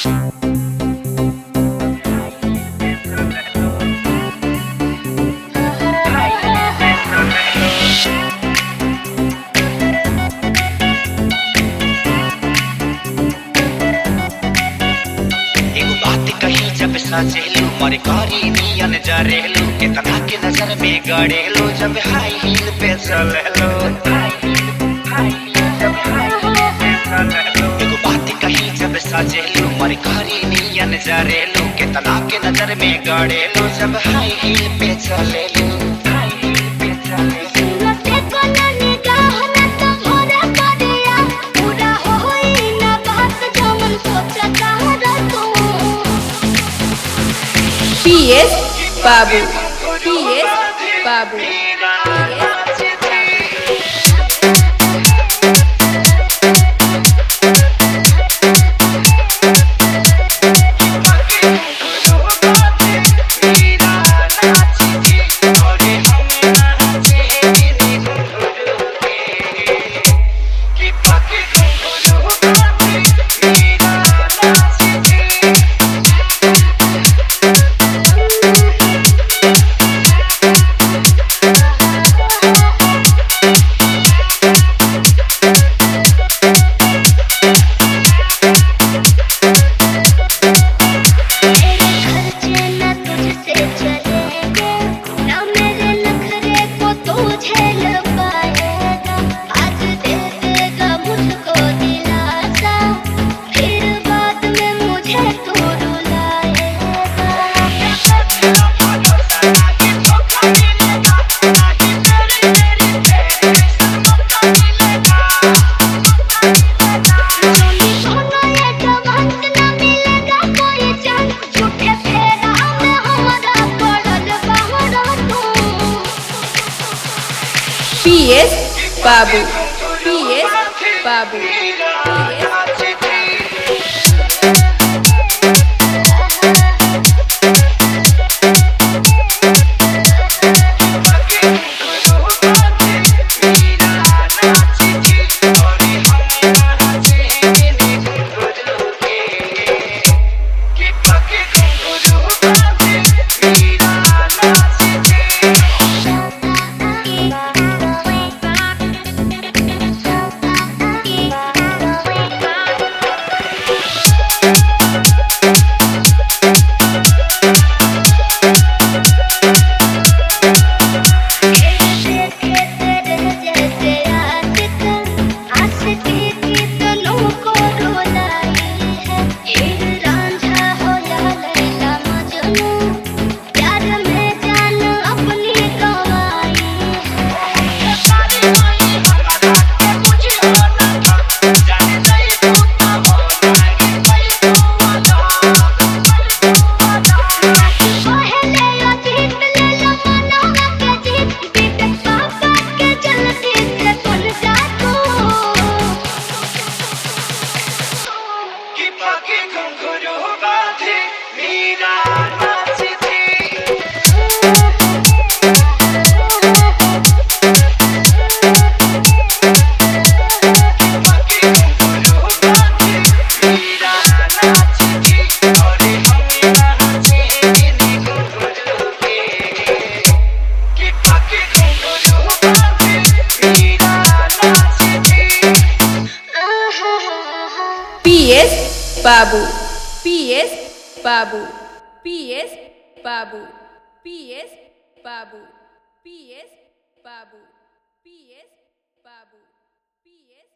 साजेलू मारे कारी नियन जरेलू कितना के नजर में गड़ेलू जब हाई हील पे चलेलू एगो बात कही जब साजेलू मारे कारी नियन जरेलू कितना के नजर में गड़ेलू जब हाई हील पे चलेलू PS Babu, PS Babu, PS Babu, PS Babu, PS Babu, PS Babu, PS Babu, PS Babu, PS Babu, PS Babu, PS